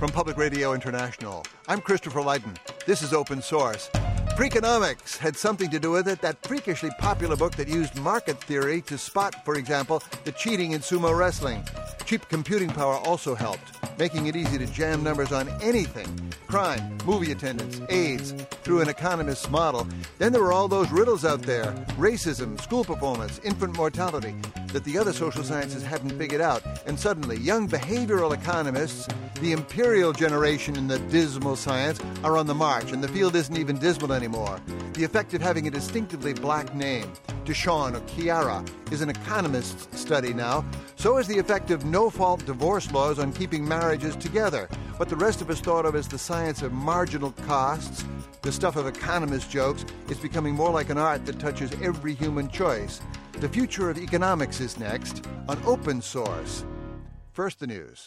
From Public Radio International, I'm Christopher Lydon. This is Open Source. Freakonomics had something to do with it, that freakishly popular book that used market theory to spot, for example, the cheating in sumo wrestling. Cheap computing power also helped, making it easy to jam numbers on anything. Crime, movie attendance, AIDS, through an economist's model. Then there were all those riddles out there, racism, school performance, infant mortality, that the other social sciences hadn't figured out. And suddenly, young behavioral economists, the imperial generation in the dismal science, are on the march, and the field isn't even dismal anymore. The effect of having a distinctively black name, Deshaun or Kiara, is an economist's study now. So is the effect of no-fault divorce laws on keeping marriages together. What the rest of us thought of as the science of marginal costs, the stuff of economist jokes, is becoming more like an art that touches every human choice. The future of economics is next on Open Source. First, the news.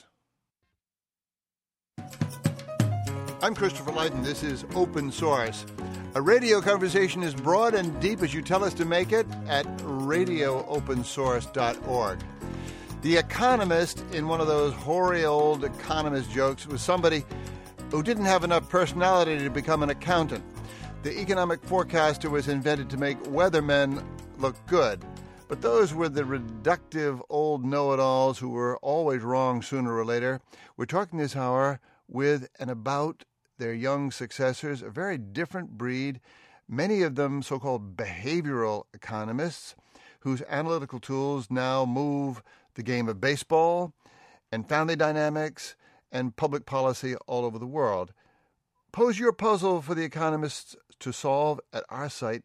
I'm Christopher Lydon. This is Open Source. A radio conversation as broad and deep as you tell us to make it at radioopensource.org. The economist in one of those hoary old economist jokes was somebody who didn't have enough personality to become an accountant. The economic forecaster was invented to make weathermen look good. But those were the reductive old know-it-alls who were always wrong sooner or later. We're talking this hour with and about their young successors, a very different breed, many of them so-called behavioral economists, whose analytical tools now move the game of baseball and family dynamics and public policy all over the world. Pose your puzzle for the economists to solve at our site,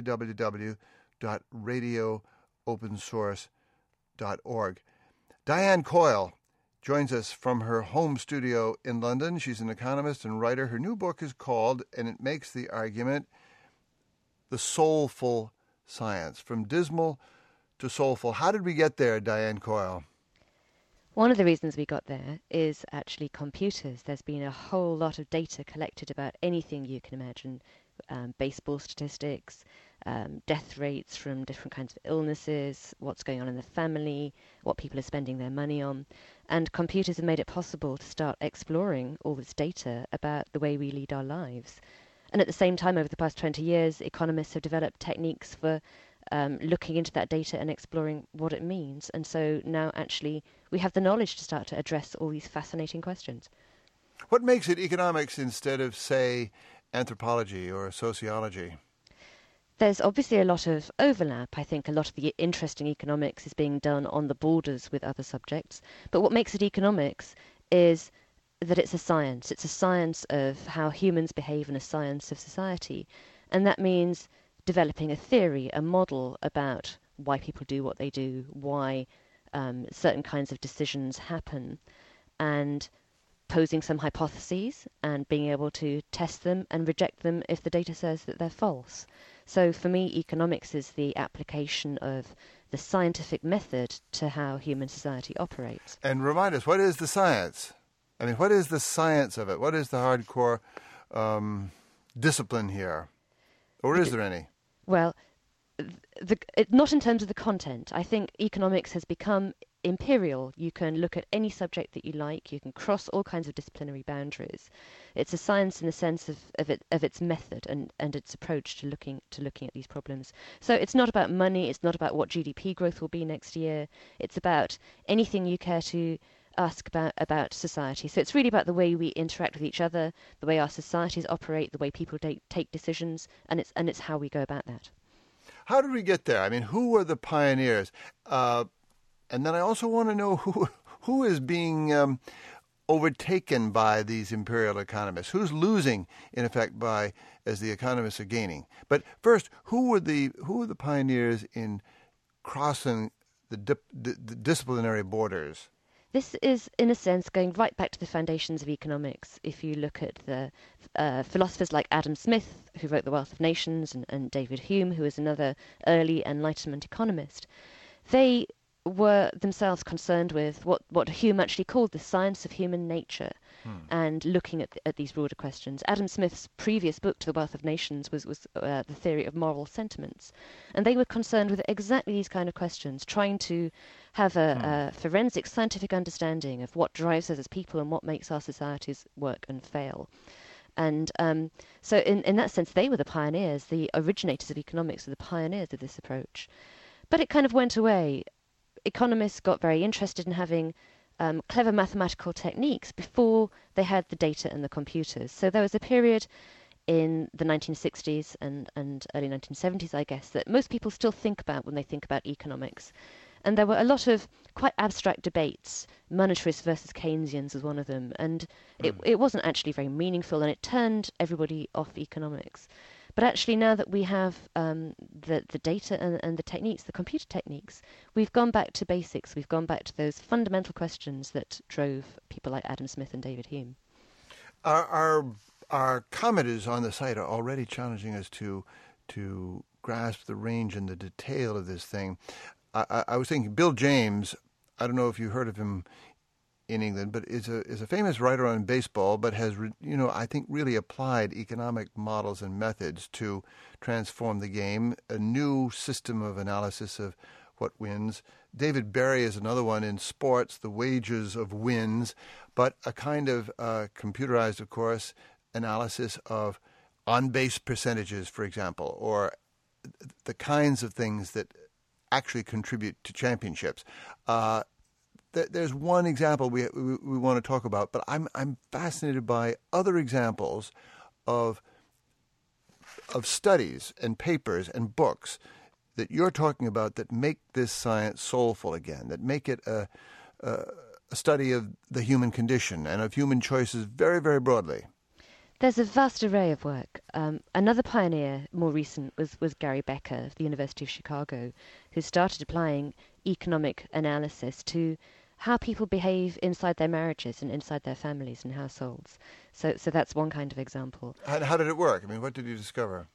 www.radioopensource.org. Diane Coyle joins us from her home studio in London. She's an economist and writer. Her new book is called, and it makes the argument, The Soulful Science, From Dismal to Soulful. How did we get there, Diane Coyle? One of the reasons we got there is actually computers. There's been a whole lot of data collected about anything you can imagine, baseball statistics, death rates from different kinds of illnesses, what's going on in the family, what people are spending their money on. And computers have made it possible to start exploring all this data about the way we lead our lives. And at the same time, over the past 20 years, economists have developed techniques for looking into that data and exploring what it means. And so now actually we have the knowledge to start to address all these fascinating questions. What makes it economics instead of, say, anthropology or sociology? There's obviously a lot of overlap. I think a lot of the interesting economics is being done on the borders with other subjects. But what makes it economics is that it's a science. It's a science of how humans behave and a science of society. And that means developing a theory, a model about why people do what they do, why certain kinds of decisions happen, and posing some hypotheses and being able to test them and reject them if the data says that they're false. So for me, economics is the application of the scientific method to how human society operates. And remind us, what is the science? I mean, what is the science of it? What is the hardcore discipline here? Or is there any? Well, not in terms of the content. I think economics has become imperial. You can look at any subject that you like. You can cross all kinds of disciplinary boundaries. It's a science in the sense of its method and its approach to looking at these problems. So it's not about money. It's not about what GDP growth will be next year. It's about anything you care to ask about society. So it's really about the way we interact with each other, the way our societies operate, the way people take decisions, and it's how we go about that. How did we get there? I mean, who were the pioneers? And then I also want to know who is being overtaken by these imperial economists. Who's losing, in effect, as the economists are gaining? But first, who were the pioneers in crossing the disciplinary borders? This is, in a sense, going right back to the foundations of economics. If you look at the philosophers like Adam Smith, who wrote The Wealth of Nations, and David Hume, who was another early Enlightenment economist, they were themselves concerned with what Hume actually called the science of human nature, and looking at these broader questions. Adam Smith's previous book to The Wealth of Nations was the theory of moral sentiments, and they were concerned with exactly these kind of questions, trying to have a forensic scientific understanding of what drives us as people and what makes our societies work and fail. And so in that sense, they were the pioneers, the originators of economics were the pioneers of this approach. But it kind of went away. Economists got very interested in having clever mathematical techniques before they had the data and the computers. So there was a period in the 1960s and early 1970s, I guess, that most people still think about when they think about economics. And there were a lot of quite abstract debates. Monetarists versus Keynesians was one of them. And it wasn't actually very meaningful, and it turned everybody off economics. But actually, now that we have the data and the techniques, the computer techniques, we've gone back to basics. We've gone back to those fundamental questions that drove people like Adam Smith and David Hume. Our commenters on the site are already challenging us to grasp the range and the detail of this thing. I was thinking Bill James, I don't know if you heard of him in England, but is a famous writer on baseball, but has, I think really applied economic models and methods to transform the game, a new system of analysis of what wins. David Berry is another one in sports, the wages of wins, but a kind of computerized, of course, analysis of on-base percentages, for example, or the kinds of things that actually contribute to championships. There's one example we want to talk about, but I'm fascinated by other examples of studies and papers and books that you're talking about that make this science soulful again, that make it a study of the human condition and of human choices very, very broadly. There's a vast array of work. Another pioneer, more recent, was Gary Becker of the University of Chicago, who started applying economic analysis to how people behave inside their marriages and inside their families and households. So that's one kind of example. How did it work? I mean, what did you discover?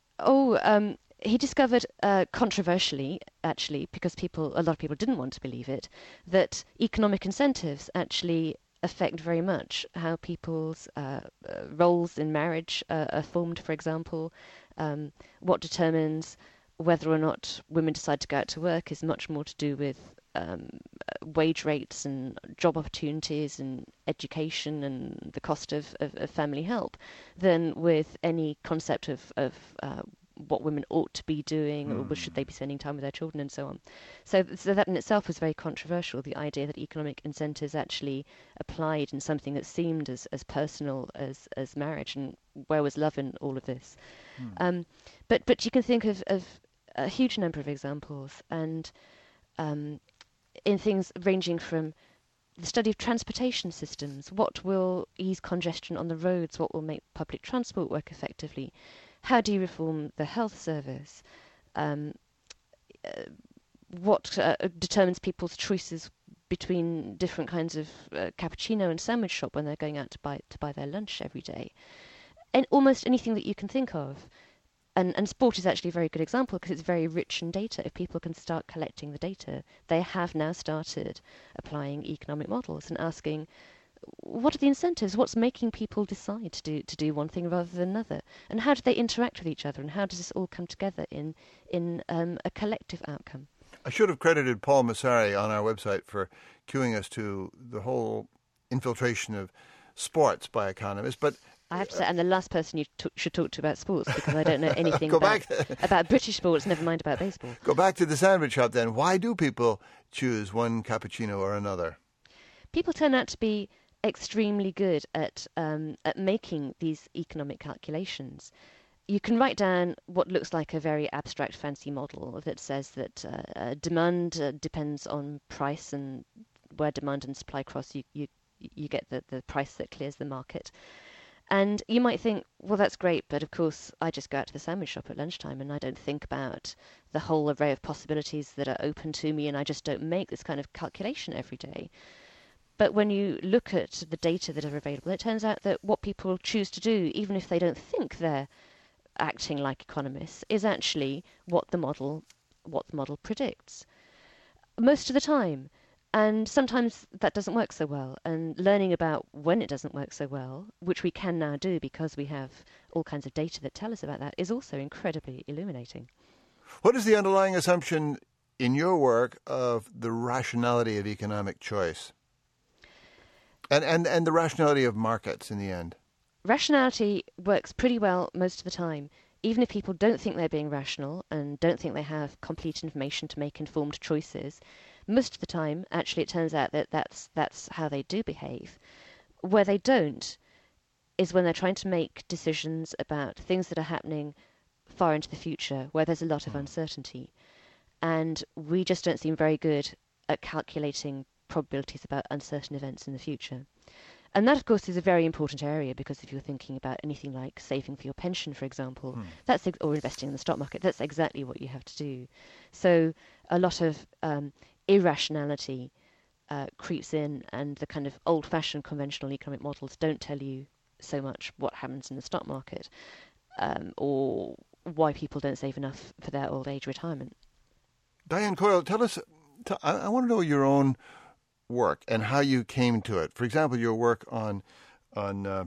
He discovered, controversially, actually, because a lot of people didn't want to believe it, that economic incentives actually affect very much how people's roles in marriage are formed, for example. What determines whether or not women decide to go out to work is much more to do with wage rates and job opportunities and education and the cost of family help than with any concept of what women ought to be doing, or should they be spending time with their children, and so on. So that in itself was very controversial, the idea that economic incentives actually applied in something that seemed as personal as marriage, and where was love in all of this? But you can think of a huge number of examples, and in things ranging from the study of transportation systems, what will ease congestion on the roads, what will make public transport work effectively, how do you reform the health service, what determines people's choices between different kinds of cappuccino and sandwich shop when they're going out to buy their lunch every day, and almost anything that you can think of. And sport is actually a very good example because it's very rich in data. If people can start collecting the data, they have now started applying economic models and asking, what are the incentives? What's making people decide to do one thing rather than another? And how do they interact with each other? And how does this all come together in a collective outcome? I should have credited Paul Massari on our website for cueing us to the whole infiltration of sports by economists, but I have to say, I'm the last person you should talk to about sports because I don't know anything about British sports, never mind about baseball. Go back to the sandwich shop then. Why do people choose one cappuccino or another? People turn out to be extremely good at making these economic calculations. You can write down what looks like a very abstract, fancy model that says that demand depends on price, and where demand and supply cross, you get the price that clears the market. And you might think, well, that's great, but of course I just go out to the sandwich shop at lunchtime and I don't think about the whole array of possibilities that are open to me, and I just don't make this kind of calculation every day. But when you look at the data that are available, it turns out that what people choose to do, even if they don't think they're acting like economists, is actually what the model predicts most of the time. And sometimes that doesn't work so well. And learning about when it doesn't work so well, which we can now do because we have all kinds of data that tell us about that, is also incredibly illuminating. What is the underlying assumption in your work of the rationality of economic choice and the rationality of markets in the end? Rationality works pretty well most of the time. Even if people don't think they're being rational and don't think they have complete information to make informed choices, most of the time, actually, it turns out that that's how they do behave. Where they don't is when they're trying to make decisions about things that are happening far into the future, where there's a lot of uncertainty. And we just don't seem very good at calculating probabilities about uncertain events in the future. And that, of course, is a very important area, because if you're thinking about anything like saving for your pension, for example, or investing in the stock market, that's exactly what you have to do. So a lot of irrationality creeps in, and the kind of old-fashioned conventional economic models don't tell you so much what happens in the stock market, or why people don't save enough for their old age retirement. Diane Coyle, tell us, I want to know your own work and how you came to it. For example, your work on the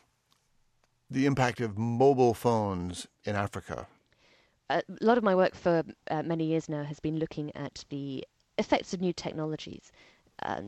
impact of mobile phones in Africa. A lot of my work for many years now has been looking at the effects of new technologies and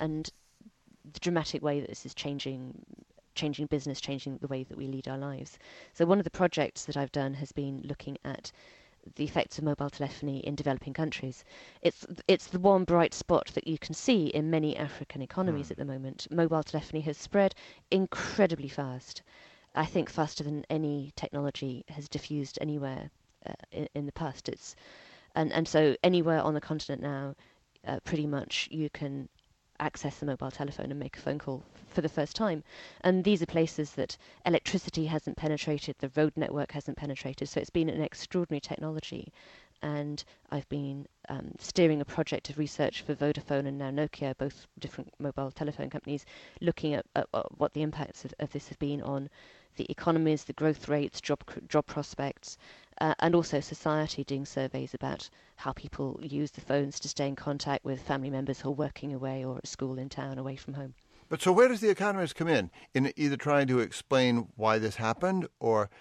the dramatic way that this is changing business, changing the way that we lead our lives. So one of the projects that I've done has been looking at the effects of mobile telephony in developing countries. It's the one bright spot that you can see in many African economies at the moment. Mobile telephony has spread incredibly fast. I think faster than any technology has diffused anywhere in the past. And so anywhere on the continent now, pretty much you can access a mobile telephone and make a phone call for the first time. And these are places that electricity hasn't penetrated, the road network hasn't penetrated, so it's been an extraordinary technology. And I've been steering a project of research for Vodafone and now Nokia, both different mobile telephone companies, looking at what the impacts of this have been on the economies, the growth rates, job prospects, and also society, doing surveys about how people use the phones to stay in contact with family members who are working away or at school in town away from home. But so where does the economist come in either trying to explain why this happened or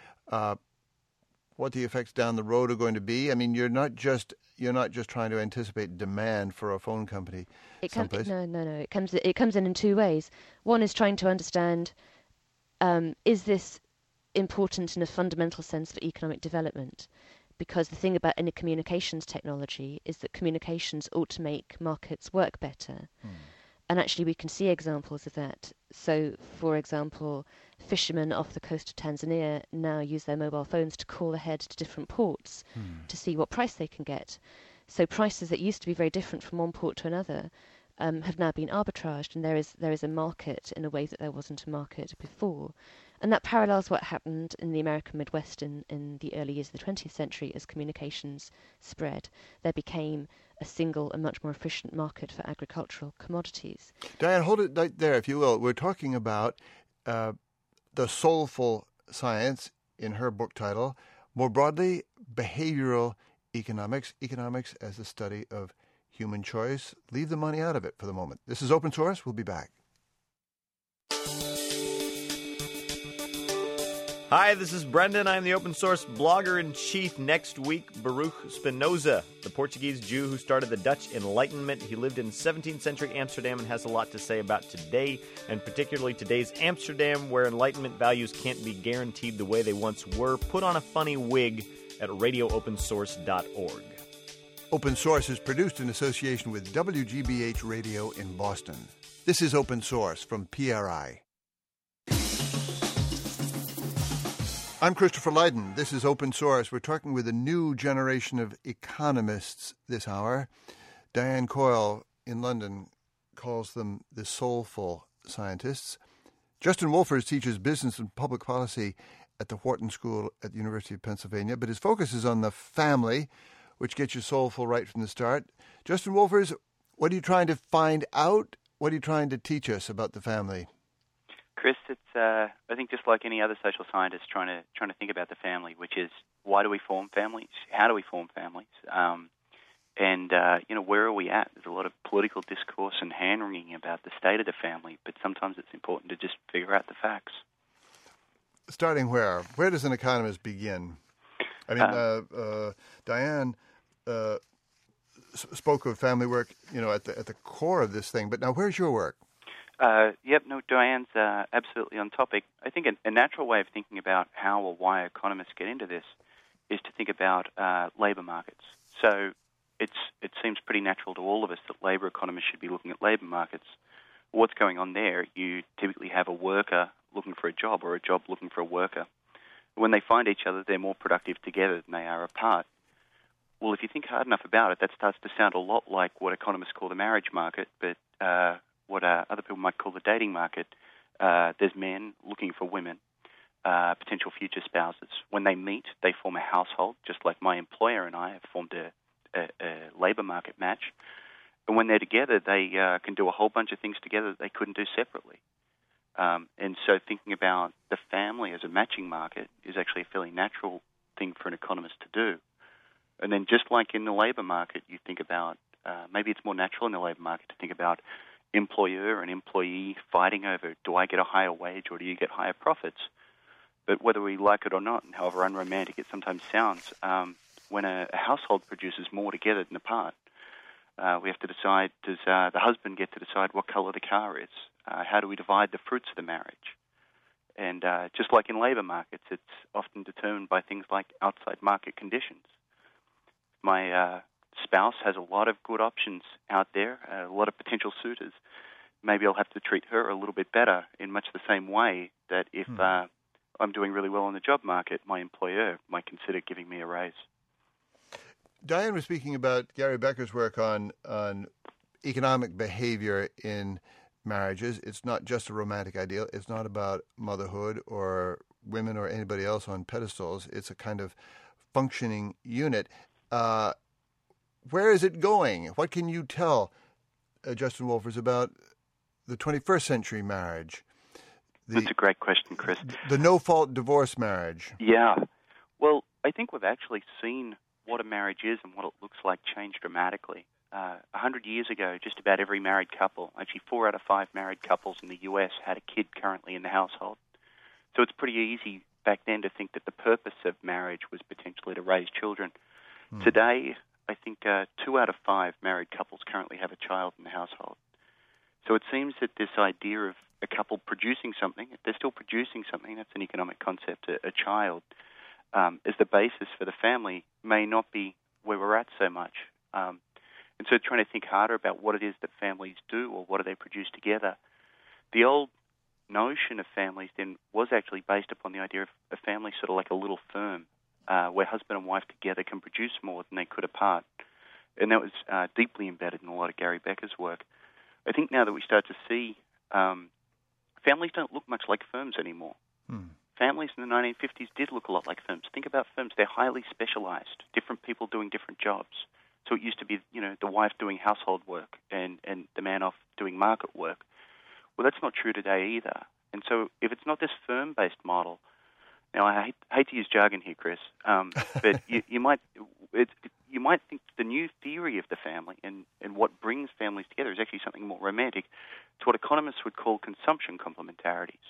what the effects down the road are going to be? I mean, you're not just trying to anticipate demand for a phone company someplace. No. It comes in two ways. One is trying to understand, is this important in a fundamental sense for economic development? Because the thing about any communications technology is that communications ought to make markets work better. And actually we can see examples of that. So, for example, fishermen off the coast of Tanzania now use their mobile phones to call ahead to different ports to see what price they can get. So prices that used to be very different from one port to another have now been arbitraged, and there is a market in a way that there wasn't a market before. And that parallels what happened in the American Midwest in the early years of the 20th century as communications spread. There became a single and much more efficient market for agricultural commodities. Diane, hold it right there, if you will. We're talking about the soulful science in her book title. More broadly, behavioral economics as a study of human choice. Leave the money out of it for the moment. This is Open Source. We'll be back. Hi, this is Brendan. I'm the open source blogger-in-chief. Next week, Baruch Spinoza, the Portuguese Jew who started the Dutch Enlightenment. He lived in 17th century Amsterdam and has a lot to say about today, and particularly today's Amsterdam, where Enlightenment values can't be guaranteed the way they once were. Put on a funny wig at radioopensource.org. Open Source is produced in association with WGBH Radio in Boston. This is Open Source from PRI. I'm Christopher Lydon. This is Open Source. We're talking with a new generation of economists this hour. Diane Coyle in London calls them the soulful scientists. Justin Wolfers teaches business and public policy at the Wharton School at the University of Pennsylvania, but his focus is on the family, which gets you soulful right from the start. Justin Wolfers, what are you trying to find out? What are you trying to teach us about the family? Chris, it's I think just like any other social scientist trying to think about the family, which is why do we form families? How do we form families? And where are we at? There's a lot of political discourse and hand-wringing about the state of the family, but sometimes it's important to just figure out the facts. Starting where? Where does an economist begin? I mean, Diane spoke of family work, at the core of this thing. But now, where's your work? Diane's absolutely on topic. I think a natural way of thinking about how or why economists get into this is to think about labour markets. So it seems pretty natural to all of us that labour economists should be looking at labour markets. What's going on there? You typically have a worker looking for a job or a job looking for a worker. When they find each other, they're more productive together than they are apart. Well, if you think hard enough about it, that starts to sound a lot like what economists call the marriage market, but what other people might call the dating market. There's men looking for women, potential future spouses. When they meet, they form a household, just like my employer and I have formed a labour market match. And when they're together, they can do a whole bunch of things together that they couldn't do separately. And so thinking about the family as a matching market is actually a fairly natural thing for an economist to do. And then just like in the labour market, you think about, maybe it's more natural in the labour market to think about employer and employee fighting over, do I get a higher wage or do you get higher profits? But whether we like it or not, and however unromantic it sometimes sounds, when a household produces more together than apart, we have to decide, does the husband get to decide what colour the car is? How do we divide the fruits of the marriage? And just like in labour markets, it's often determined by things like outside market conditions. My spouse has a lot of good options out there, a lot of potential suitors. Maybe I'll have to treat her a little bit better in much the same way that if I'm doing really well in the job market, my employer might consider giving me a raise. Diane was speaking about Gary Becker's work on economic behavior in marriages. It's not just a romantic ideal. It's not about motherhood or women or anybody else on pedestals. It's a kind of functioning unit. Where is it going? What can you tell, Justin Wolfers, about the 21st century marriage? That's a great question, Chris. The no-fault divorce marriage. Yeah. Well, I think we've actually seen what a marriage is and what it looks like change dramatically. 100 years ago, just about every married couple, actually 4 out of 5 married couples in the U.S. had a kid currently in the household. So it's pretty easy back then to think that the purpose of marriage was potentially to raise children. Today, I think 2 out of 5 married couples currently have a child in the household. So it seems that this idea of a couple producing something, if they're still producing something, that's an economic concept, a child, as the basis for the family may not be where we're at so much. And so trying to think harder about what it is that families do or what do they produce together. The old notion of families then was actually based upon the idea of a family sort of like a little firm where husband and wife together can produce more than they could apart. And that was deeply embedded in a lot of Gary Becker's work. I think now that we start to see families don't look much like firms anymore. Families in the 1950s did look a lot like firms. Think about firms. They're highly specialized, different people doing different jobs. So it used to be, the wife doing household work and the man off doing market work. Well, that's not true today either. And so if it's not this firm-based model, now I hate to use jargon here, Chris, but you might think the new theory of the family and what brings families together is actually something more romantic. It's what economists would call consumption complementarities.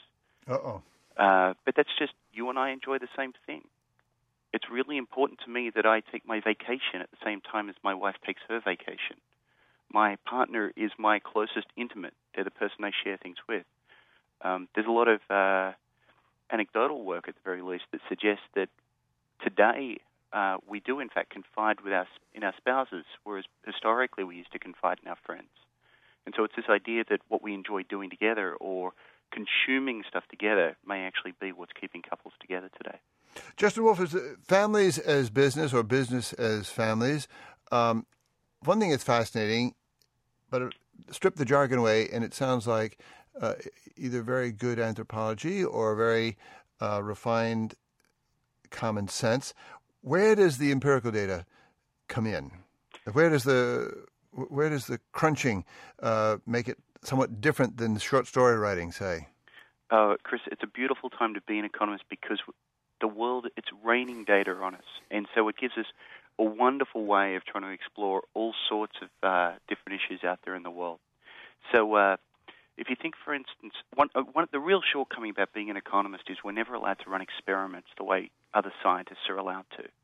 But that's just you and I enjoy the same thing. It's really important to me that I take my vacation at the same time as my wife takes her vacation. My partner is my closest intimate. They're the person I share things with. There's a lot of anecdotal work, at the very least, that suggests that today we do, in fact, confide in our spouses, whereas historically we used to confide in our friends. And so it's this idea that what we enjoy doing together or consuming stuff together may actually be what's keeping couples together today. Justin Wolfers, families as business or business as families. One thing that's fascinating, but strip the jargon away, and it sounds like either very good anthropology or very refined common sense. Where does the empirical data come in? Where does the crunching make it somewhat different than short story writing, say? Chris, it's a beautiful time to be an economist because the world, it's raining data on us. And so it gives us a wonderful way of trying to explore all sorts of different issues out there in the world. So if you think, for instance, one the real shortcoming about being an economist is we're never allowed to run experiments the way other scientists are allowed to.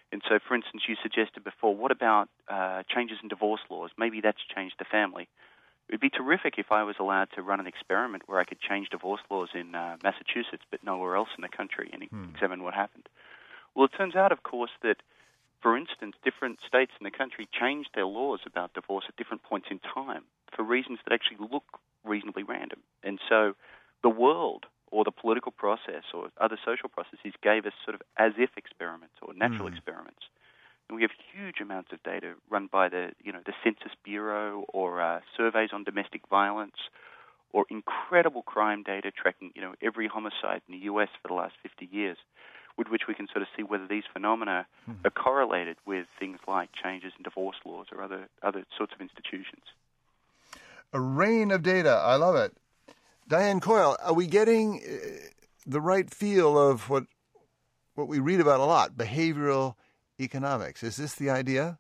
And so, for instance, you suggested before, what about changes in divorce laws? Maybe that's changed the family. It would be terrific if I was allowed to run an experiment where I could change divorce laws in Massachusetts but nowhere else in the country and examine what happened. Well, it turns out, of course, that, for instance, different states in the country changed their laws about divorce at different points in time for reasons that actually look reasonably random. And so the world or the political process or other social processes gave us sort of as-if experiments or natural experiments. And we have huge amounts of data run by the Census Bureau or surveys on domestic violence or incredible crime data tracking, every homicide in the U.S. for the last 50 years, with which we can sort of see whether these phenomena are correlated with things like changes in divorce laws or other sorts of institutions. A rain of data. I love it. Diane Coyle, are we getting the right feel of what we read about a lot, behavioral economics? Is this the idea?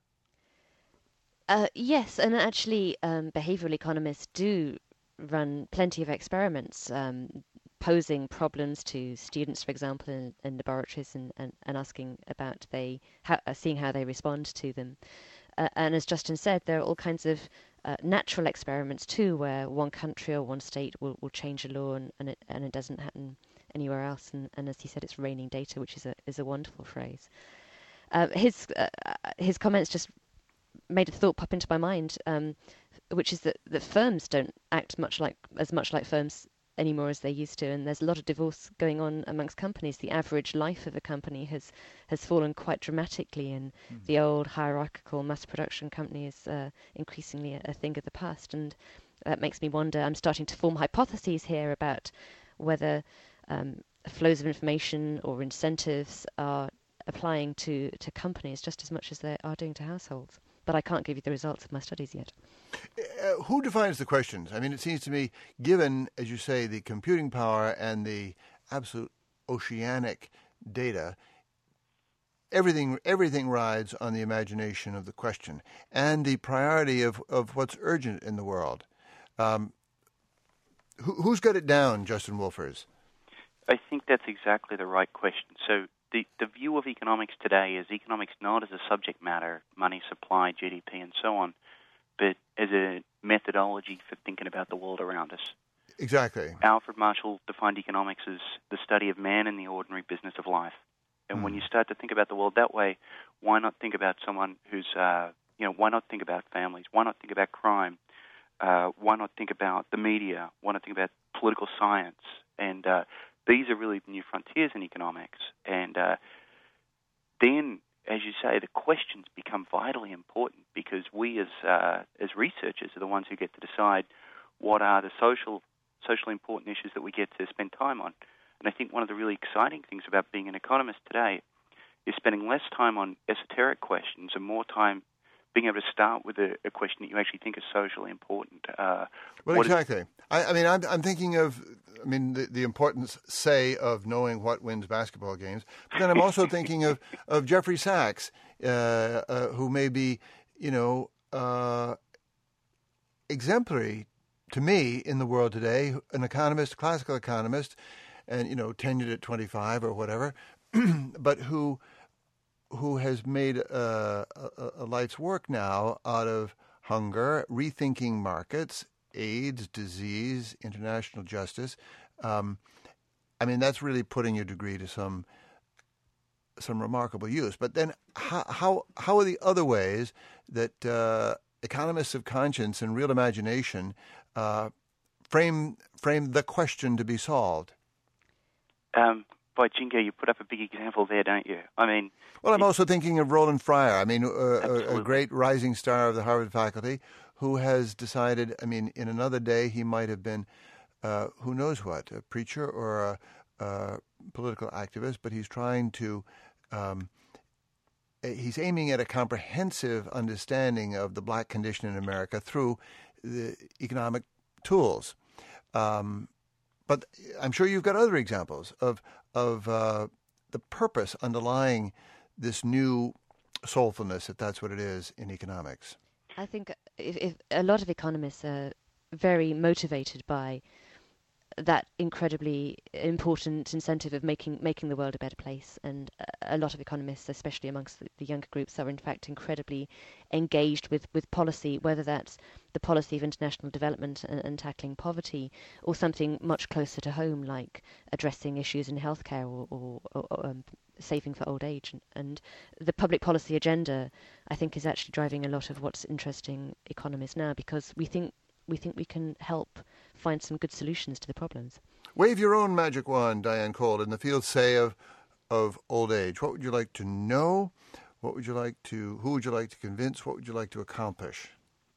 Yes, and actually behavioral economists do run plenty of experiments posing problems to students, for example, in laboratories and asking about seeing how they respond to them. And as Justin said, there are all kinds of natural experiments too, where one country or one state will change a law and it doesn't happen anywhere else. And as he said, it's raining data, which is a wonderful phrase. His comments just made a thought pop into my mind, which is that firms don't act as much like firms anymore as they used to, and there's a lot of divorce going on amongst companies. The average life of a company has fallen quite dramatically, and the old hierarchical mass production company is increasingly a thing of the past. And that makes me wonder, I'm starting to form hypotheses here about whether flows of information or incentives are applying to companies just as much as they are doing to households. But I can't give you the results of my studies yet. Who defines the questions? I mean, it seems to me, given, as you say, the computing power and the absolute oceanic data, everything rides on the imagination of the question and the priority of what's urgent in the world. Who's got it down, Justin Wolfers? I think that's exactly the right question. So the view of economics today is economics not as a subject matter, money, supply, GDP, and so on, but as a methodology for thinking about the world around us. Exactly. Alfred Marshall defined economics as the study of man in the ordinary business of life. And when you start to think about the world that way, why not think about someone who's, why not think about families? Why not think about crime? Why not think about the media? Why not think about political science? And these are really the new frontiers in economics. And then, as you say, the questions become vitally important because we as researchers are the ones who get to decide what are the socially important issues that we get to spend time on. And I think one of the really exciting things about being an economist today is spending less time on esoteric questions and more time being able to start with a question that you actually think is socially important. Well, exactly. I'm thinking of, the importance, say, of knowing what wins basketball games. But then I'm also thinking of Jeffrey Sachs, who may be, exemplary to me in the world today, an economist, classical economist, and, tenured at 25 or whatever, but who has made a life's work now out of hunger, rethinking markets, AIDS, disease, international justice. That's really putting your degree to some remarkable use. But then how are the other ways that economists of conscience and real imagination frame the question to be solved? By Jingo, you put up a big example there, don't you? Well, I'm also thinking of Roland Fryer. A great rising star of the Harvard faculty who has decided, in another day he might have been, who knows what, a preacher or a political activist, but he's trying to, he's aiming at a comprehensive understanding of the black condition in America through the economic tools. But I'm sure you've got other examples of the purpose underlying this new soulfulness, if that's what it is, in economics. I think if a lot of economists are very motivated by that incredibly important incentive of making the world a better place. And a lot of economists, especially amongst the younger groups, are in fact incredibly engaged with policy, whether that's the policy of international development and tackling poverty, or something much closer to home, like addressing issues in healthcare or saving for old age. And the public policy agenda, I think, is actually driving a lot of what's interesting economists now, because we think we can help find some good solutions to the problems. Wave your own magic wand, Diane Cole, in the field, say, of old age. What would you like to know? Who would you like to convince? What would you like to accomplish?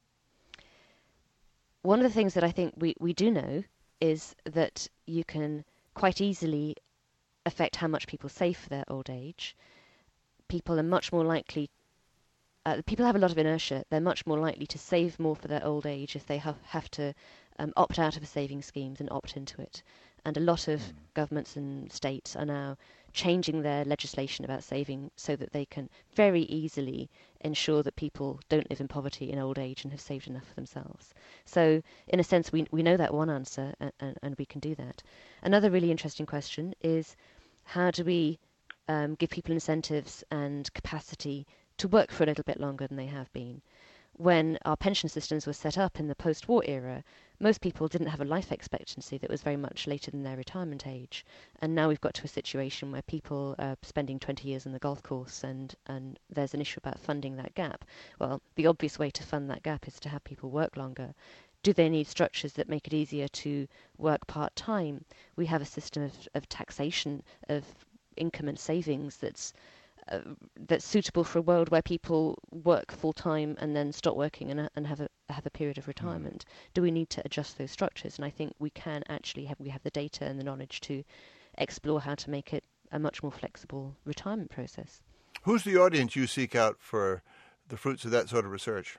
One of the things that I think we do know is that you can quite easily affect how much people save for their old age. People are much more likely people have a lot of inertia. They're much more likely to save more for their old age if they have to opt out of a saving scheme than opt into it. And a lot of governments and states are now changing their legislation about saving so that they can very easily ensure that people don't live in poverty in old age and have saved enough for themselves. So in a sense, we know that one answer, and we can do that. Another really interesting question is, how do we give people incentives and capacity to work for a little bit longer than they have been? When our pension systems were set up in the post-war era, most people didn't have a life expectancy that was very much later than their retirement age. And now we've got to a situation where people are spending 20 years on the golf course, and there's an issue about funding that gap. Well, the obvious way to fund that gap is to have people work longer. Do they need structures that make it easier to work part-time? We have a system of taxation of income and savings that's suitable for a world where people work full time and then stop working and have a period of retirement. Do we need to adjust those structures? And I think we can actually we have the data and the knowledge to explore how to make it a much more flexible retirement process. Who's the audience you seek out for the fruits of that sort of research?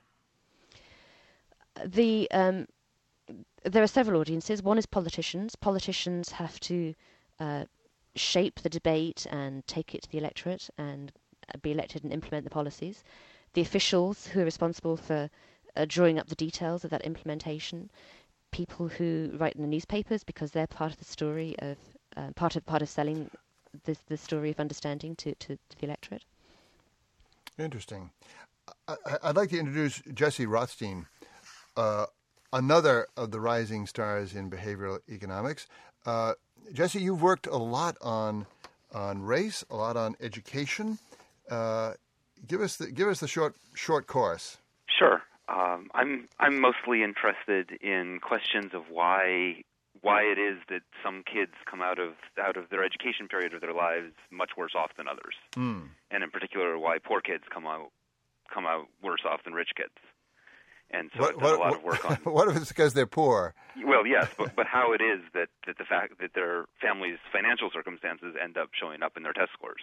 There are several audiences. One is politicians. Politicians have to shape the debate and take it to the electorate and be elected and implement the policies. The officials who are responsible for drawing up the details of that implementation. People who write in the newspapers, because they're part of the story of part of selling the story of understanding to the electorate. Interesting. I'd like to introduce Jesse Rothstein, another of the rising stars in behavioral economics. Jesse, you've worked a lot on race, a lot on education. Give us the short course. Sure. I'm mostly interested in questions of why it is that some kids come out of their education period of their lives much worse off than others, and in particular why poor kids come out worse off than rich kids. And so I've done a lot of work on. What if it's because they're poor? Well, yes, but how it is that the fact that their family's financial circumstances end up showing up in their test scores.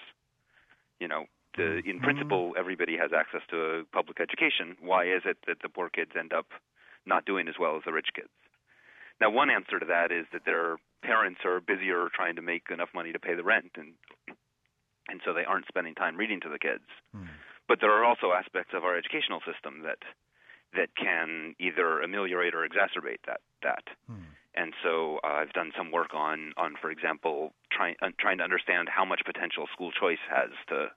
In principle, everybody has access to a public education. Why is it that the poor kids end up not doing as well as the rich kids? Now, one answer to that is that their parents are busier trying to make enough money to pay the rent, and so they aren't spending time reading to the kids. But there are also aspects of our educational system that can either ameliorate or exacerbate that. And so I've done some work on for example, trying to understand how much potential school choice has to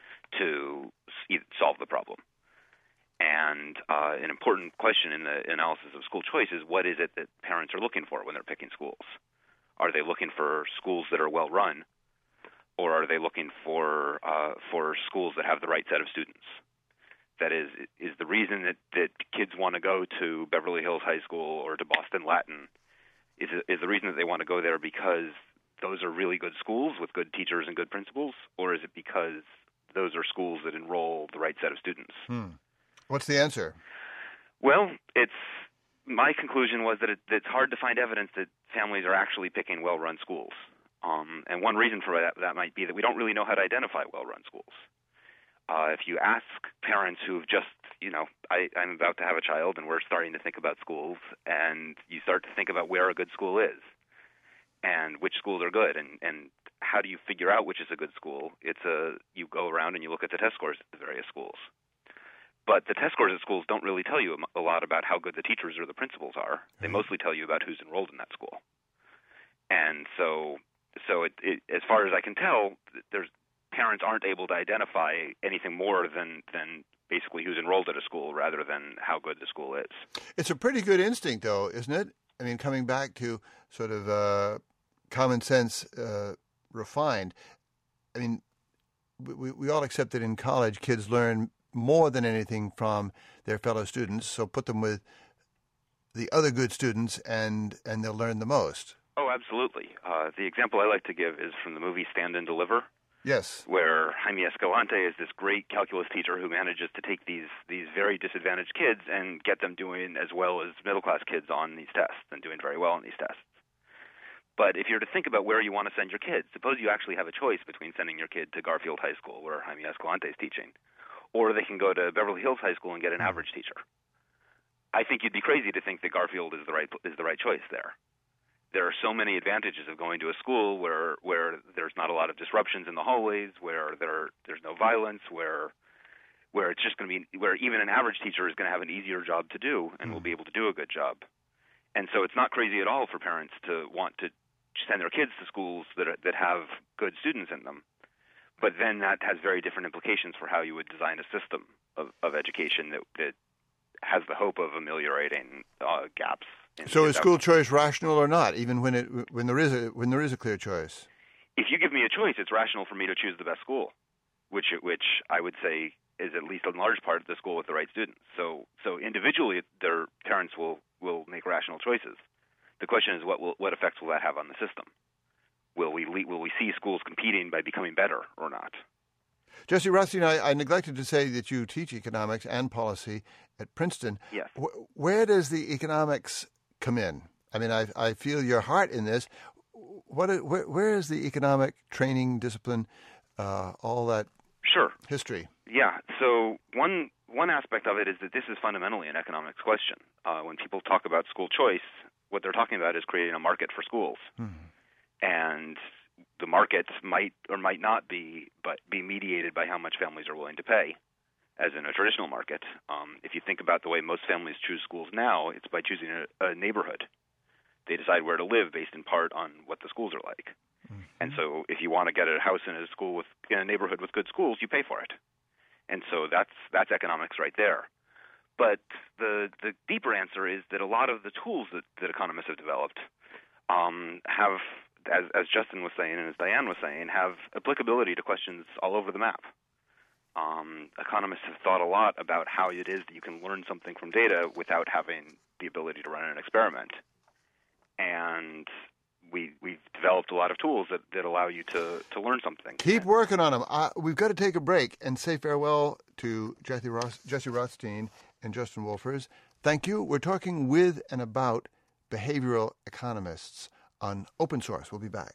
solve the problem. And an important question in the analysis of school choice is, what is it that parents are looking for when they're picking schools? Are they looking for schools that are well run, or are they looking for schools that have the right set of students? That is the reason that kids want to go to Beverly Hills High School or to Boston Latin is the reason that they want to go there because those are really good schools with good teachers and good principals, or is it because those are schools that enroll the right set of students? What's the answer? Well, my conclusion was that it's hard to find evidence that families are actually picking well-run schools. And one reason for that might be that we don't really know how to identify well-run schools. If you ask parents who've just, I'm about to have a child and we're starting to think about schools, and you start to think about where a good school is and which schools are good, and how do you figure out which is a good school? You go around and you look at the test scores at the various schools. But the test scores at schools don't really tell you a lot about how good the teachers or the principals are. They mostly tell you about who's enrolled in that school. And so as far as I can tell, parents aren't able to identify anything more than basically who's enrolled at a school rather than how good the school is. It's a pretty good instinct, though, isn't it? I mean, coming back to sort of common sense refined, I mean, we all accept that in college kids learn more than anything from their fellow students, so put them with the other good students and they'll learn the most. Oh, absolutely. The example I like to give is from the movie Stand and Deliver. Yes. Where Jaime Escalante is this great calculus teacher who manages to take these very disadvantaged kids and get them doing as well as middle-class kids on these tests and doing very well on these tests. But if you're to think about where you want to send your kids, suppose you actually have a choice between sending your kid to Garfield High School, where Jaime Escalante is teaching, or they can go to Beverly Hills High School and get an average teacher. I think you'd be crazy to think that Garfield is the right choice there. There are so many advantages of going to a school where there's not a lot of disruptions in the hallways, where there's no violence, where it's just going to be where even an average teacher is going to have an easier job to do and will be able to do a good job. And so it's not crazy at all for parents to want to send their kids to schools that have good students in them. But then that has very different implications for how you would design a system of education that has the hope of ameliorating gaps. So is school choice rational or not, even when there is a clear choice? If you give me a choice, it's rational for me to choose the best school, which I would say is at least in large part the school with the right students. So individually, their parents will make rational choices. The question is, what effects will that have on the system? Will we see schools competing by becoming better or not? Jesse Rothstein, I neglected to say that you teach economics and policy at Princeton. Yes. Where does the economics come in? I mean, I feel your heart in this. Where is the economic training discipline, all that history? Yeah. So one aspect of it is that this is fundamentally an economics question. When people talk about school choice, what they're talking about is creating a market for schools. And the market might or might not be mediated by how much families are willing to pay, as in a traditional market. If you think about the way most families choose schools now, it's by choosing a neighborhood. They decide where to live based in part on what the schools are like. And so if you want to get a house in a neighborhood with good schools, you pay for it. And so that's economics right there. But the deeper answer is that a lot of the tools that economists have developed have, as Justin was saying and as Diane was saying, have applicability to questions all over the map. Economists have thought a lot about how it is that you can learn something from data without having the ability to run an experiment. And we've developed a lot of tools that allow you to learn something. Keep working on them. We've got to take a break and say farewell to Jesse Rothstein and Justin Wolfers. Thank you. We're talking with and about behavioral economists on Open Source. We'll be back.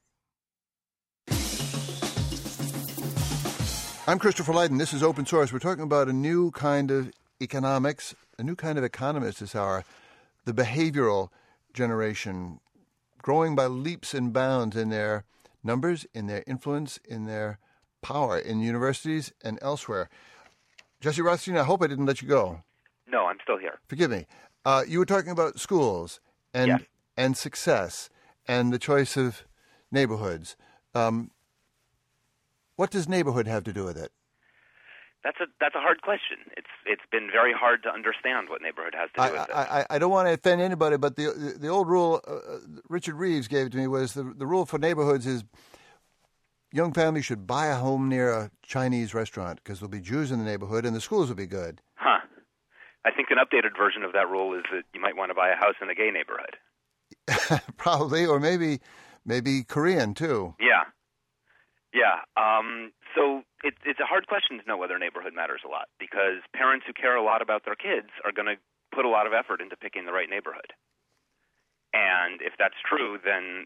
I'm Christopher Lydon. This is Open Source. We're talking about a new kind of economics, a new kind of economist this hour, the behavioral generation, growing by leaps and bounds in their numbers, in their influence, in their power, in universities and elsewhere. Jesse Rothstein, I hope I didn't let you go. No, I'm still here. Forgive me. You were talking about schools and success and the choice of neighborhoods. What does neighborhood have to do with it? That's a hard question. It's been very hard to understand what neighborhood has to do with it. I don't want to offend anybody, but the old rule Richard Reeves gave to me was the rule for neighborhoods is young families should buy a home near a Chinese restaurant because there'll be Jews in the neighborhood and the schools will be good. Huh. I think an updated version of that rule is that you might want to buy a house in a gay neighborhood. Probably, or maybe Korean too. Yeah. So it's a hard question to know whether neighborhood matters a lot because parents who care a lot about their kids are going to put a lot of effort into picking the right neighborhood. And if that's true, then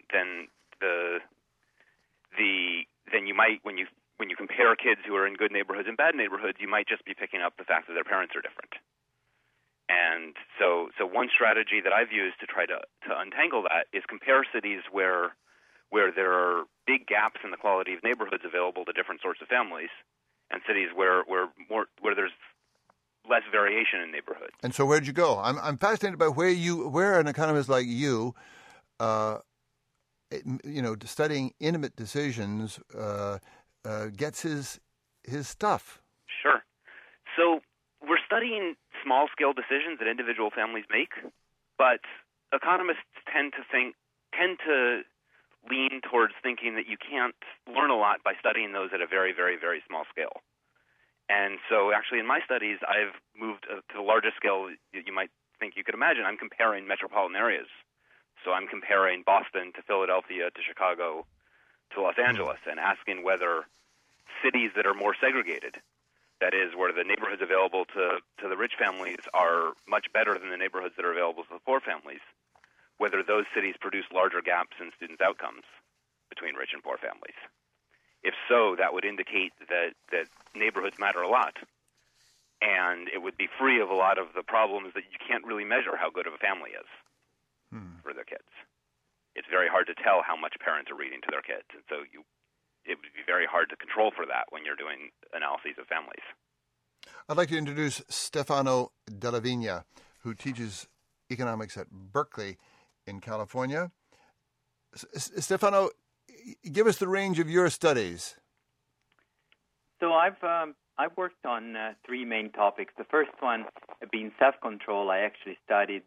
you might when you compare kids who are in good neighborhoods and bad neighborhoods, you might just be picking up the fact that their parents are different. And so one strategy that I've used to try to untangle that is compare cities where there are big gaps in the quality of neighborhoods available to different sorts of families, and cities where there's less variation in neighborhoods. And so, where'd you go? I'm fascinated by where an economist like you studying intimate decisions gets his stuff? Sure. So we're studying small-scale decisions that individual families make, but economists tend to lean towards thinking that you can't learn a lot by studying those at a very, very, very small scale. And so actually in my studies, I've moved to the largest scale you might think you could imagine. I'm comparing metropolitan areas. So I'm comparing Boston to Philadelphia to Chicago to Los Angeles and asking whether cities that are more segregated, that is, where the neighborhoods available to the rich families are much better than the neighborhoods that are available to the poor families, whether those cities produce larger gaps in students' outcomes between rich and poor families. If so, that would indicate that neighborhoods matter a lot, and it would be free of a lot of the problems that you can't really measure how good of a family is for their kids. It's very hard to tell how much parents are reading to their kids, and so it would be very hard to control for that when you're doing analyses of families. I'd like to introduce Stefano Della Vigna, who teaches economics at Berkeley in California. Stefano, give us the range of your studies. So I've worked on three main topics. The first one being self-control. I actually studied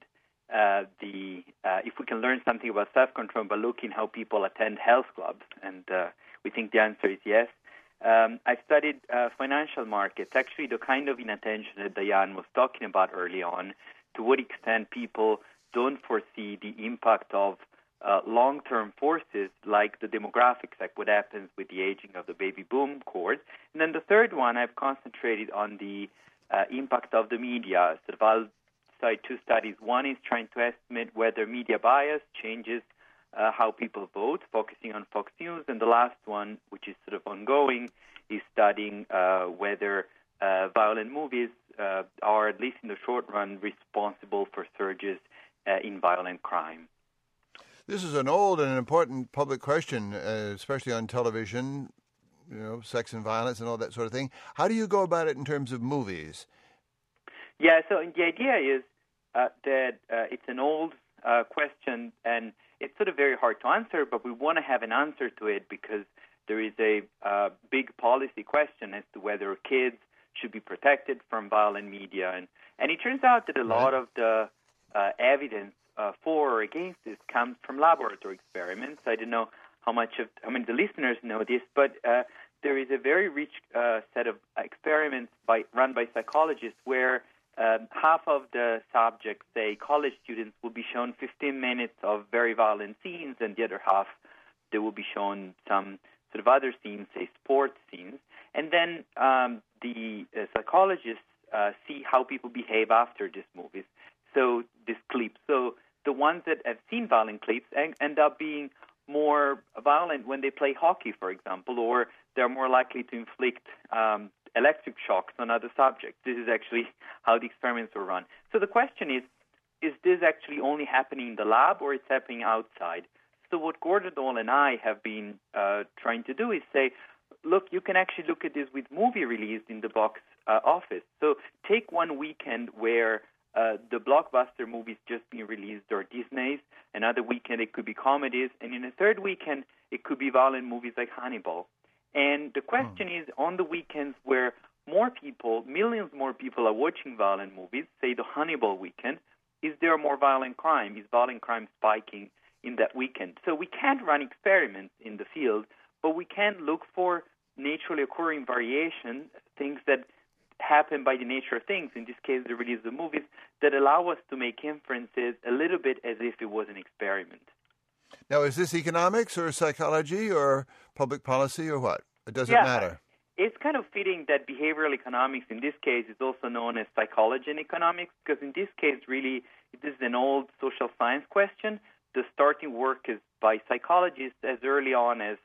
if we can learn something about self-control by looking how people attend health clubs, and we think the answer is yes. I studied financial markets, actually the kind of inattention that Diane was talking about early on, to what extent people don't foresee the impact of long-term forces like the demographics, like what happens with the aging of the baby boom cohort. And then the third one, I've concentrated on the impact of the media. So I'll cite two studies. One is trying to estimate whether media bias changes how people vote, focusing on Fox News. And the last one, which is sort of ongoing, is studying whether violent movies are, at least in the short run, responsible for surges in violent crime. This is an old and important public question, especially on television, sex and violence and all that sort of thing. How do you go about it in terms of movies? Yeah, so the idea is that it's an old question, and it's sort of very hard to answer, but we want to have an answer to it because there is a big policy question as to whether kids should be protected from violent media. And it turns out that a lot of the evidence for or against this comes from laboratory experiments. I don't know how many of the listeners know this, but there is a very rich set of experiments run by psychologists where half of the subjects, say college students, will be shown 15 minutes of very violent scenes, and the other half, they will be shown some sort of other scenes, say sports scenes. And then the psychologists see how people behave after these movies. So these clips. So the ones that have seen violent clips end up being more violent when they play hockey, for example, or they're more likely to inflict electric shocks on other subjects. This is actually how the experiments were run. So the question is this actually only happening in the lab or it's happening outside? So what Gordon Dole and I have been trying to do is say, look, you can actually look at this with movie released in the box office. So take one weekend where the blockbuster movies just being released or Disney's. Another weekend it could be comedies. And in a third weekend it could be violent movies like Hannibal. And the question is, on the weekends where millions more people are watching violent movies, say the Hannibal weekend, is there more violent crime? Is violent crime spiking in that weekend? So we can't run experiments in the field, but we can look for naturally occurring variation, things that happen by the nature of things, in this case the release of movies, that allow us to make inferences a little bit as if it was an experiment. Now, is this economics or psychology or public policy or what? It doesn't matter. It's kind of fitting that behavioral economics in this case is also known as psychology and economics, because in this case really it is an old social science question. The starting work is by psychologists as early on as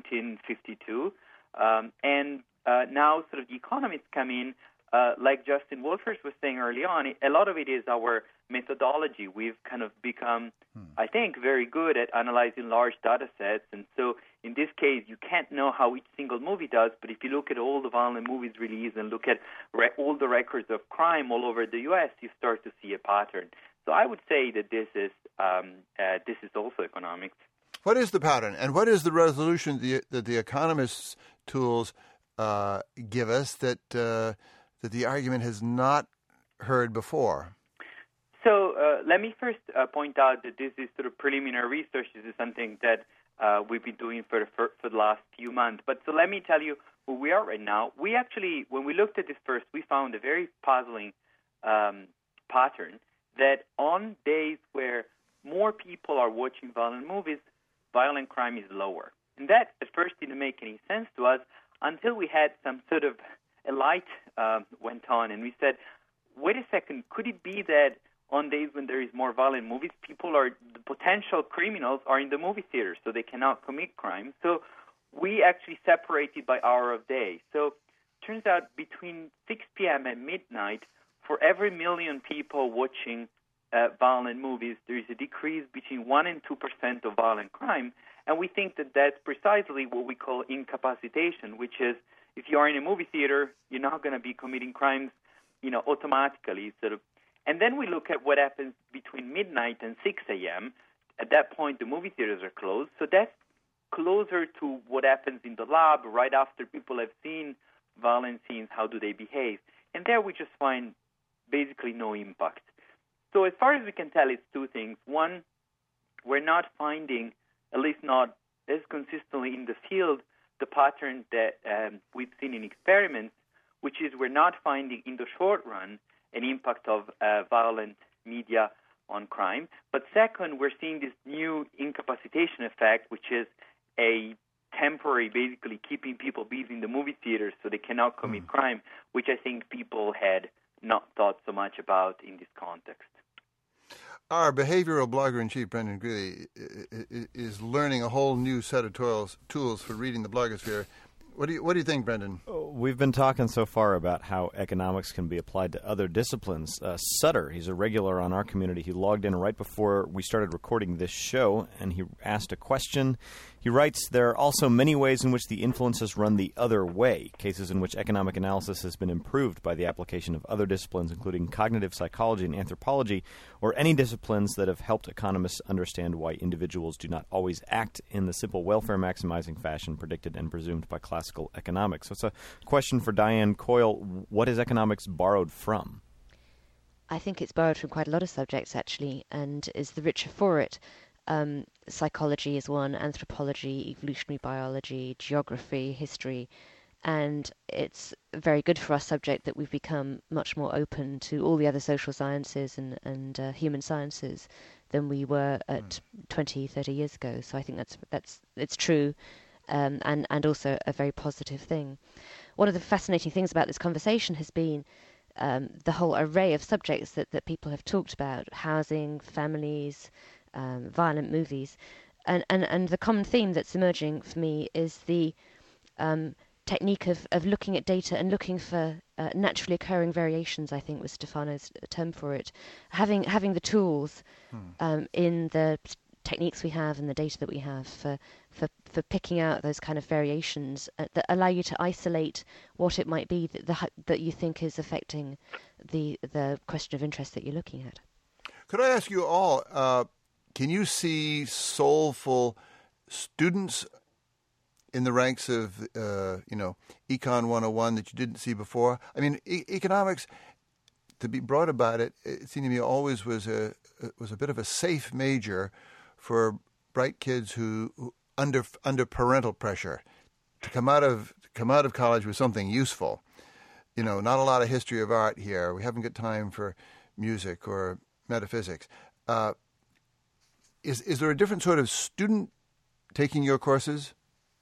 1952, and now sort of the economists come in, like Justin Wolfers was saying early on. A lot of it is our methodology. We've kind of become, I think, very good at analyzing large data sets. And so in this case, you can't know how each single movie does, but if you look at all the violent movies released and look at all the records of crime all over the U.S., you start to see a pattern. So I would say that this is also economics. What is the pattern, and what is the resolution that the economists' tools give us that the argument has not heard before? So let me first point out that this is sort of preliminary research. This is something that we've been doing for the last few months. But so let me tell you where we are right now. We actually, when we looked at this first, we found a very puzzling pattern that on days where more people are watching violent movies, violent crime is lower. And that at first didn't make any sense to us until we had some sort of a light went on, and we said, wait a second, could it be that on days when there is more violent movies, the potential criminals are in the movie theater, so they cannot commit crime? So we actually separated by hour of day. So it turns out between 6 p.m. and midnight, for every million people watching violent movies, there is a decrease between 1% and 2% of violent crime. And we think that that's precisely what we call incapacitation, which is if you are in a movie theater, you're not going to be committing crimes, automatically. And then we look at what happens between midnight and 6 a.m. At that point, the movie theaters are closed. So that's closer to what happens in the lab right after people have seen violent scenes. How do they behave? And there we just find basically no impact. So as far as we can tell, it's two things. One, we're not finding, at least not as consistently in the field, the pattern that we've seen in experiments, which is we're not finding in the short run an impact of violent media on crime. But second, we're seeing this new incapacitation effect, which is a temporary, basically keeping people busy in the movie theaters so they cannot commit crime, which I think people had not thought so much about in this context. Our behavioral blogger-in-chief, Brendan Greeley, is learning a whole new set of tools for reading the blogosphere. What do you think, Brendan? We've been talking so far about how economics can be applied to other disciplines. Sutter, he's a regular on our community. He logged in right before we started recording this show, and he asked a question. He writes, there are also many ways in which the influences run the other way, cases in which economic analysis has been improved by the application of other disciplines, including cognitive psychology and anthropology, or any disciplines that have helped economists understand why individuals do not always act in the simple welfare-maximizing fashion predicted and presumed by classical economics. So it's a question for Diane Coyle. What is economics borrowed from? I think it's borrowed from quite a lot of subjects, actually, and is the richer for it. Psychology is one, anthropology, evolutionary biology, geography, history, and it's very good for our subject that we've become much more open to all the other social sciences and human sciences than we were at 20, 30 years ago. So I think it's true, and also a very positive thing. One of the fascinating things about this conversation has been the whole array of subjects that people have talked about: housing, families, violent movies, and the common theme that's emerging for me is the technique of looking at data and looking for naturally occurring variations. I think was Stefano's term for it. Having the tools in the techniques we have and the data that we have for picking out those kind of variations that allow you to isolate what it might be that you think is affecting the question of interest that you're looking at. Could I ask you all? Can you see soulful students in the ranks of, Econ 101 that you didn't see before? I mean, economics, to be broad about it, it seemed to me always was a bit of a safe major for bright kids who under parental pressure to come out of college with something useful. Not a lot of history of art here. We haven't got time for music or metaphysics. Is there a different sort of student taking your courses?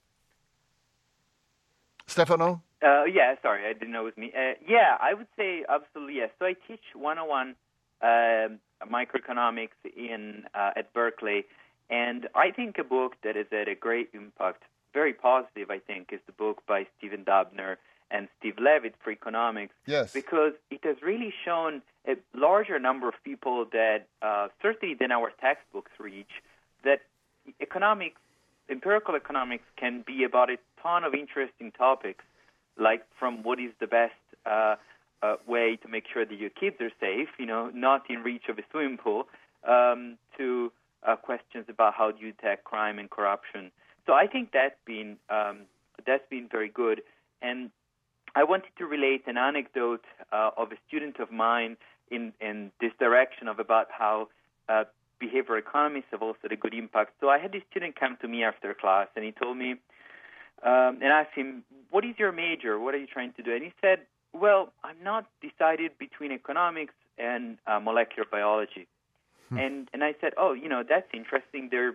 Stefano? Yeah, sorry, I didn't know it was me. Yeah, I would say absolutely yes. So I teach 101 microeconomics at Berkeley, and I think a book that has had a great impact, very positive, I think, is the book by Stephen Dubner and Steve Levitt, Freakonomics. Yes. Because it has really shown a larger number of people that, certainly than our textbooks reach, that empirical economics can be about a ton of interesting topics, like from what is the best way to make sure that your kids are safe, not in reach of a swimming pool, to questions about how do you attack crime and corruption. So I think that's been very good. And I wanted to relate an anecdote of a student of mine in this direction of about how behavioral economists have also had a good impact. So I had this student come to me after class, and he told me, and I asked him, what is your major? What are you trying to do? And he said, well, I'm not decided between economics and molecular biology. And I said, oh, that's interesting. They're,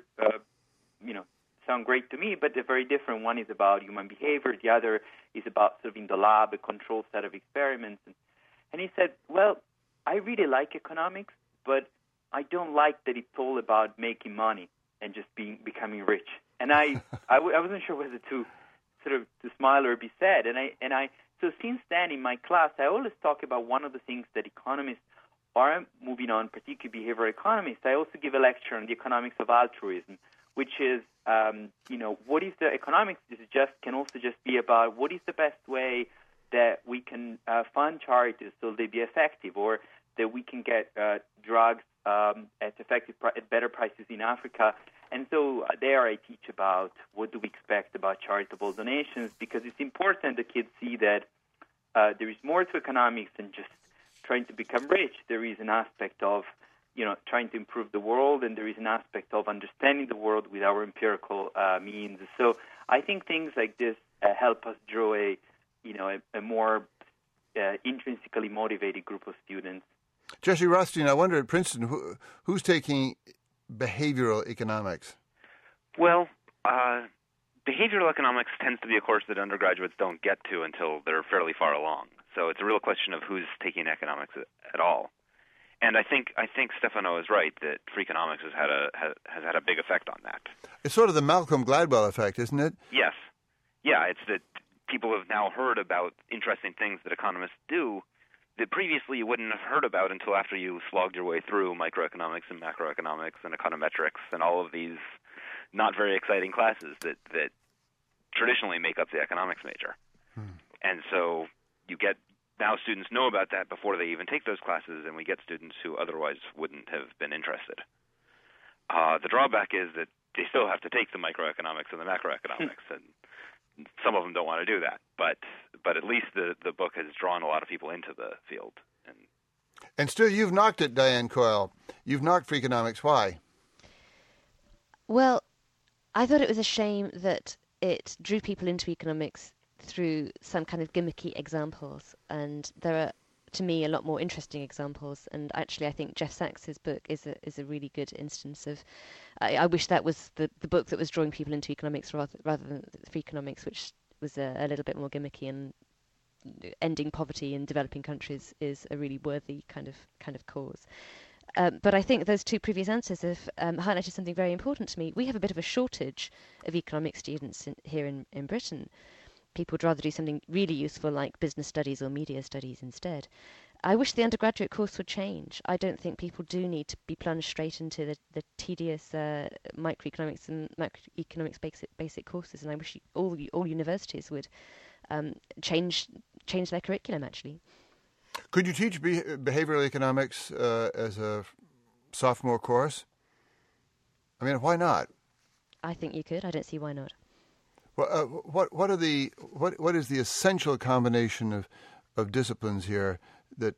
sound great to me, but they're very different. One is about human behavior. The other is about sort of in the lab, a controlled set of experiments. And he said, well, I really like economics, but I don't like that it's all about making money and just becoming rich. And I wasn't sure whether to sort of to smile or be sad. So since then in my class, I always talk about one of the things that economists are moving on, particularly behavioral economists. I also give a lecture on the economics of altruism, which is, what is the economics can also just be about what is the best way that we can fund charities so they be effective, or that we can get drugs at better prices in Africa. And so there I teach about what do we expect about charitable donations, because it's important the kids see that there is more to economics than just trying to become rich. There is an aspect of trying to improve the world, and there is an aspect of understanding the world with our empirical means. So I think things like this help us draw a more intrinsically motivated group of students. Jesse Rothstein, I wonder at Princeton, who's taking behavioral economics? Well, behavioral economics tends to be a course that undergraduates don't get to until they're fairly far along. So it's a real question of who's taking economics at all. And I think Stefano is right that Freakonomics has had a big effect on that. It's sort of the Malcolm Gladwell effect, isn't it? Yes. Yeah, it's that people have now heard about interesting things that economists do that previously you wouldn't have heard about until after you slogged your way through microeconomics and macroeconomics and econometrics and all of these not very exciting classes that traditionally make up the economics major. And so now students know about that before they even take those classes, and we get students who otherwise wouldn't have been interested. The drawback is that they still have to take the microeconomics and the macroeconomics, and some of them don't want to do that. But at least the book has drawn a lot of people into the field. And still, you've knocked it, Diane Coyle. You've knocked Freakonomics. Why? Well, I thought it was a shame that it drew people into economics through some kind of gimmicky examples, and there are, to me, a lot more interesting examples. And actually, I think Jeff Sachs's book is a really good instance of. I wish that was the book that was drawing people into economics rather than Freakonomics, which was a little bit more gimmicky. And ending poverty in developing countries is a really worthy kind of cause. But I think those two previous answers have highlighted something very important to me. We have a bit of a shortage of economic students here in Britain. People would rather do something really useful like business studies or media studies instead. I wish the undergraduate course would change. I don't think people do need to be plunged straight into the tedious microeconomics and macroeconomics basic courses, and I wish all universities would change their curriculum, actually. Could you teach behavioral economics as a sophomore course? I mean, why not? I think you could. I don't see why not. Well, what is the essential combination of disciplines here that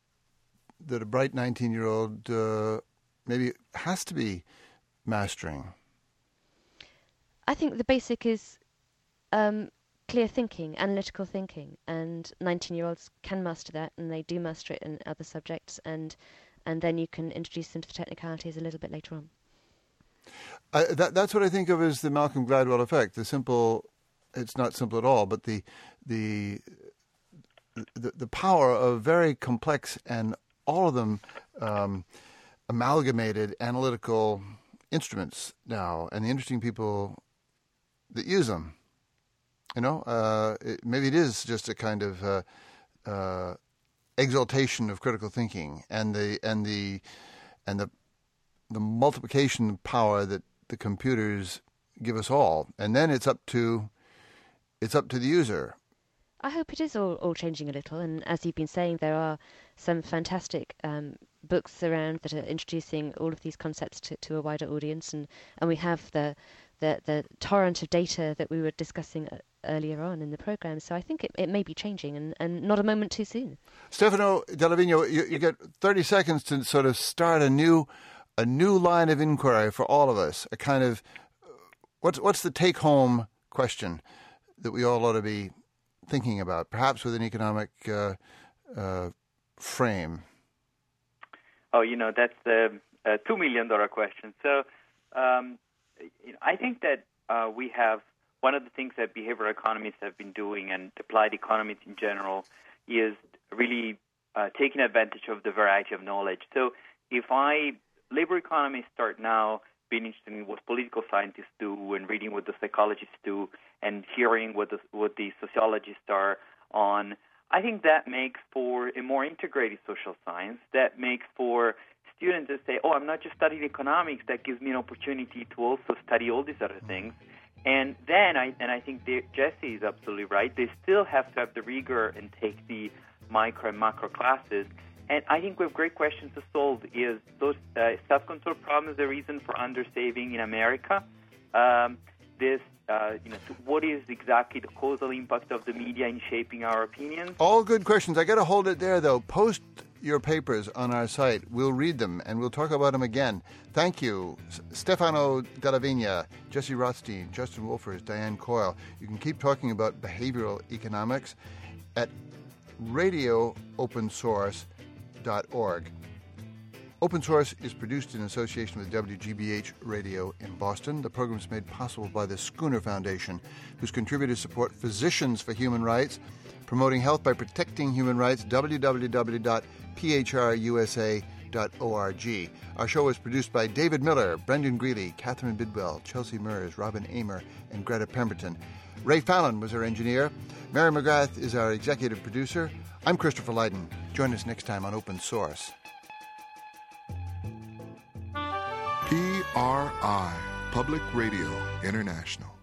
a bright 19-year-old maybe has to be mastering? I think the basic is clear thinking, analytical thinking, and 19-year-olds can master that, and they do master it in other subjects, and then you can introduce them to the technicalities a little bit later on. That's what I think of as the Malcolm Gladwell effect. It's not simple at all, but the power of very complex and all of them amalgamated analytical instruments now, and the interesting people that use them. Maybe it is just a kind of exaltation of critical thinking and the multiplication power that the computers give us all, and then it's up to the user. I hope it is all changing a little, and as you've been saying, there are some fantastic books around that are introducing all of these concepts to a wider audience, and we have the torrent of data that we were discussing earlier on in the program. So I think it may be changing, and not a moment too soon. Stefano Della Vigna, you get 30 seconds to sort of start a new line of inquiry for all of us. A kind of what's the take-home question that we all ought to be thinking about, perhaps with an economic frame? Oh, that's the $2 million question. So I think that we have one of the things that behavioral economists have been doing, and applied economists in general, is really taking advantage of the variety of knowledge. So if labor economists start now being interested in what political scientists do and reading what the psychologists do and hearing what the sociologists are on, I think that makes for a more integrated social science. That makes for students that say, I'm not just studying economics, that gives me an opportunity to also study all these other things. And then, I think Jesse is absolutely right, they still have to have the rigor and take the micro and macro classes. And I think we have great questions to solve. Is those self-control problems the reason for undersaving in America? What is exactly the causal impact of the media in shaping our opinions? All good questions. I got to hold it there, though. Post your papers on our site. We'll read them, and we'll talk about them again. Thank you, Stefano Della Vigna, Jesse Rothstein, Justin Wolfers, Diane Coyle. You can keep talking about behavioral economics at radioopensource.org. Open Source is produced in association with WGBH Radio in Boston. The program is made possible by the Schooner Foundation, whose contributors support Physicians for Human Rights, promoting health by protecting human rights, www.phrusa.org. Our show is produced by David Miller, Brendan Greeley, Catherine Bidwell, Chelsea Mers, Robin Amer, and Greta Pemberton. Ray Fallon was our engineer. Mary McGrath is our executive producer. I'm Christopher Lydon. Join us next time on Open Source. PRI, Public Radio International.